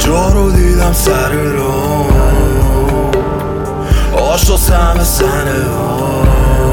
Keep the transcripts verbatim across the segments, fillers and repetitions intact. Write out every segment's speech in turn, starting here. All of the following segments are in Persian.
جا رو دیدم سر رو آشا سم سنه ها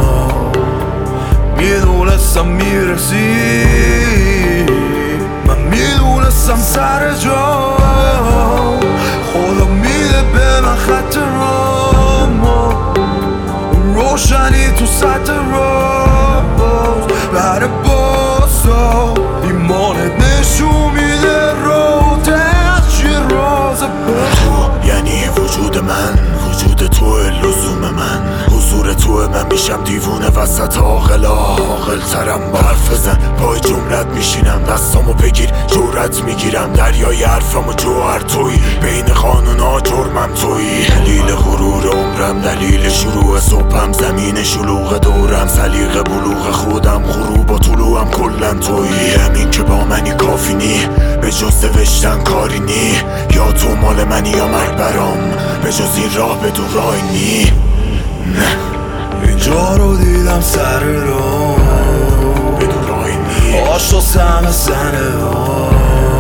میدونستم میرسی من میدونستم سر جا خدا میده به من خط رامو روشنی تو سطح راز بر باسا ایمانت نشون میده رو تخشی راز تو یعنی وجود من، وجود تو لزوم من، حضور تو من میشم دیوونه وسط عاقلا عاقل ترم با حرف بزن پای جملت میشینم دستامو بگیر جورت میگیرم دریای حرفم و جوهر توی بین قانونا جرمم توی دلیل غرور عمرم دلیل شروع صبحم زمین شلوغ دورم سلیقه بلوغ خودم غروب و طلوعم کلن توی همین که با منی کافی نی به جز نوشتن کاری نی یا تو مال منی یا مرگ برام به جز این راه بدون راهی نی نه اینجا رو دیدم سر رو بدون راهی نی آشا سم سنه ها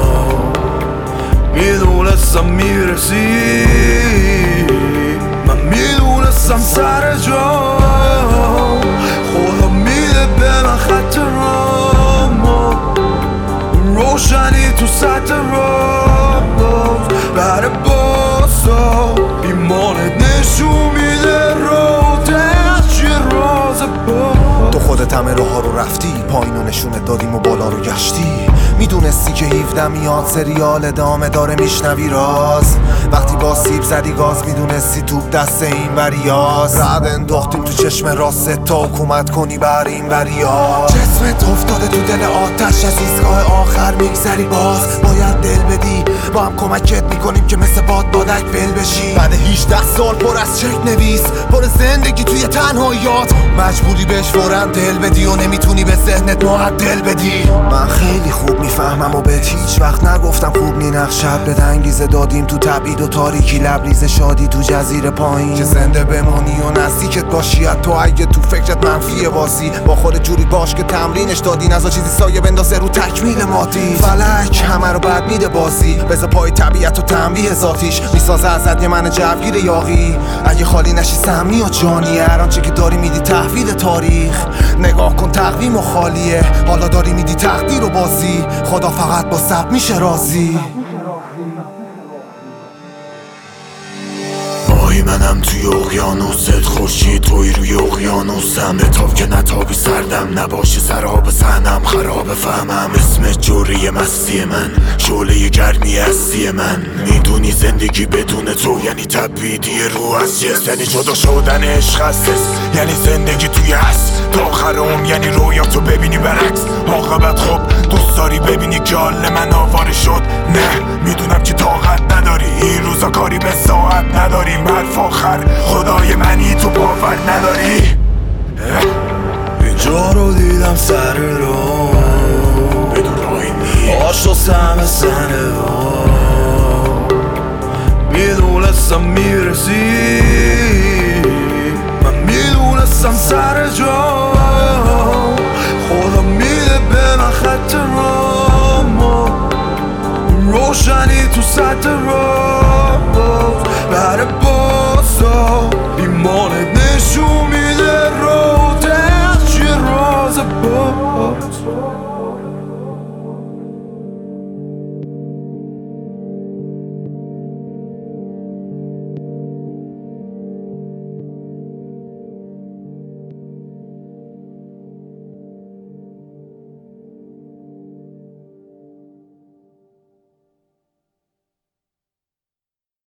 میدونستم میرسی من میدونستم سر جا خدا میده به من خط رامو روشنی تو سطح راز بر باسا ایمانت نشون میده رو تخشی راز با تو خودت همه راه ها رو رفتی پایین و نشونت دادیم و بالا رو گشتی میدونستی که هفده میاد سریال ادامه داره میشنوی راز وقتی با سیب زدی گاز میدونستی توپ دست این وریاز رد انداختیم تو چشم راست تا حکومت کنی بر این وریاز جسمت افتاده تو دل آتش از ایستگاه آخر میگذری باز باید دل بدی با هم کمکت میکنیم که مثل باد بادک بل بشی بعد هجده سال پر از چک نویس پر زندگی توی تنهاییات مجبوری بهش فوراً دل بدی و نمیتونی به ذهنت معدل بدی من خیلی خوب میفهمم و بهت هیچ وقت نگفتم خوب نی نقشت به انگیزه دادیم تو تبعید و تاریکی لبریز شادی تو جزیره پایین که زنده بمانی و نزدیکت باشی تو اگه تو فکرت منفیه بازی با خود جوری باش که تمرینش دادی نزا چیزی سایه بندازه رو تکمیل مادی فلک همه رو بد میده بازی بذار پای طبیعت و تنبیه ذاتیش میسازه ازت یه من جوگیر یاغی اگه خالی نشی سمی و جانی هر آنچه که داری میدی تحویل تاریخ نگاه کن تقویم و خالیه حالا داری میدی تقدیر و بازی خدا فقط با صبر میشه راضی ماهی منم توی اقیانوست خورشید توی روی اقیانوسم بتاب که نتابی سردم نباشه سراب سنم خراب فهمم اسم جوری مستی من شعله گرمی هستی من میدونی زندگی بدون تو یعنی تبعیدی رو از جس یعنی جدا شدن عشق هست یعنی زندگی توی هست تا آخر عمر یعنی رویاتو ببینی برعکس عاقبت خب دوست داری ببینی که حال من آواره شد نه میدونم که طاقت نداری این روزا کاری به ساعت نداریم حرف آخر خدای منی تو باور نداری اینجا رو دیدم سر رو بدون راهی نی آشا سم سنه ها میدونستم میرسی من میدونستم سر جا خدا میده به من خط رامو روشنی تو سطح راز